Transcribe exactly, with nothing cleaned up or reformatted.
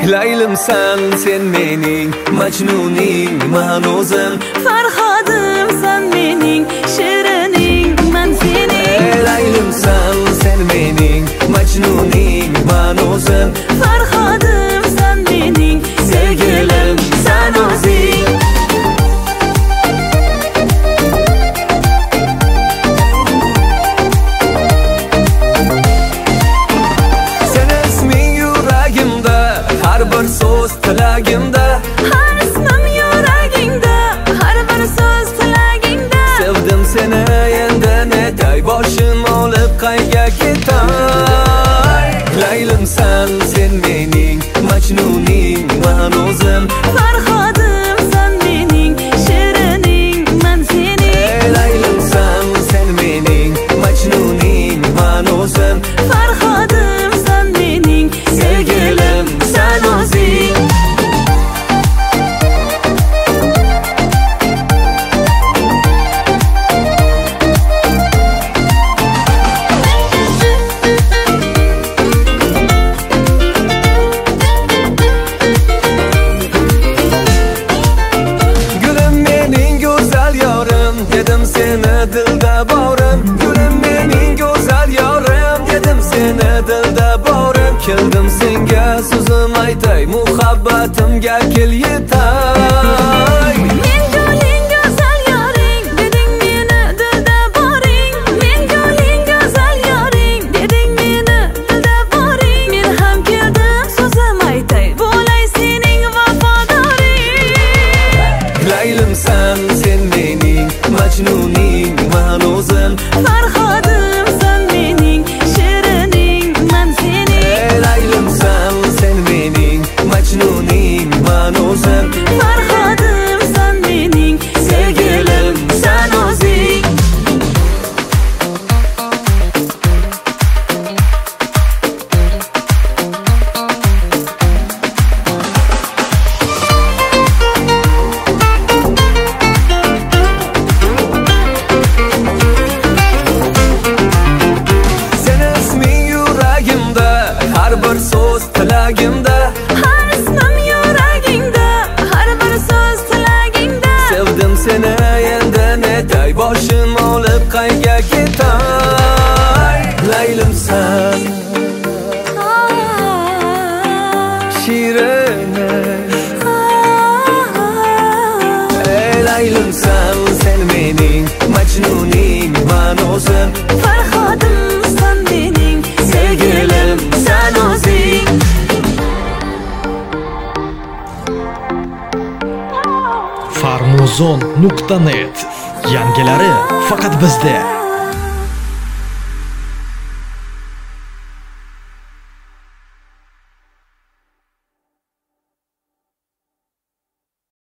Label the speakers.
Speaker 1: Laylimsan sen mening majnuning man o'zim,
Speaker 2: Farhodim sen mening shirining man sening.
Speaker 1: Laylimsan sen mening majnuning man o'zim,
Speaker 2: Farhodim sen mening sevgilim sen o'zing.
Speaker 1: Har bir so'z tilagimda,
Speaker 2: har ismim yuragingda, har bir so'z tilagingda.
Speaker 1: Sevdim seni endi netay, boshim olib qayga ketay. Laylimsan sen mening majnuning man o'zim,
Speaker 2: Farhodim sen mening shirining man sening.
Speaker 1: Laylimsan sen mening majnuning man o'zim,
Speaker 2: Farhodim sen mening sevgilim sen o'zing.
Speaker 1: Gulim mening go'zal yorim, dedim seni dilda borim. Gulim mening go'zal yorim, dedim seni dilda borim. Keldim senga so'zim aytay, muhabbatimga kel yetay.
Speaker 2: Men jo'ling go'zal yoring, deding meni dilda boring. Men jo'ling go'zal yoring, deding meni dilda boring. Men ham keldim so'zim aytay, bo'lay sening vafodoring.
Speaker 1: Laylimsan sen mening majnuning man o'zim,
Speaker 2: Farhodim sen mening shirining man sening.
Speaker 1: Laylimsan sen mening majnuning man o'zim,
Speaker 2: Farhodim sen mening sevgilim sen o'zing.
Speaker 1: Seni isming yuragimda, har bir so'z tilagimda,
Speaker 2: Har ismim yuragingda, har bir so'z tilagingda.
Speaker 1: sevdim seni endi netay, boshim olib qayga ketay. Laylimsan shirin, Laylimsan sen mening majnuning man o'zim,
Speaker 2: Farhodim sen mening sevgilim sen o'zing.
Speaker 3: farmuzon nuqta net yangilari faqat bizda.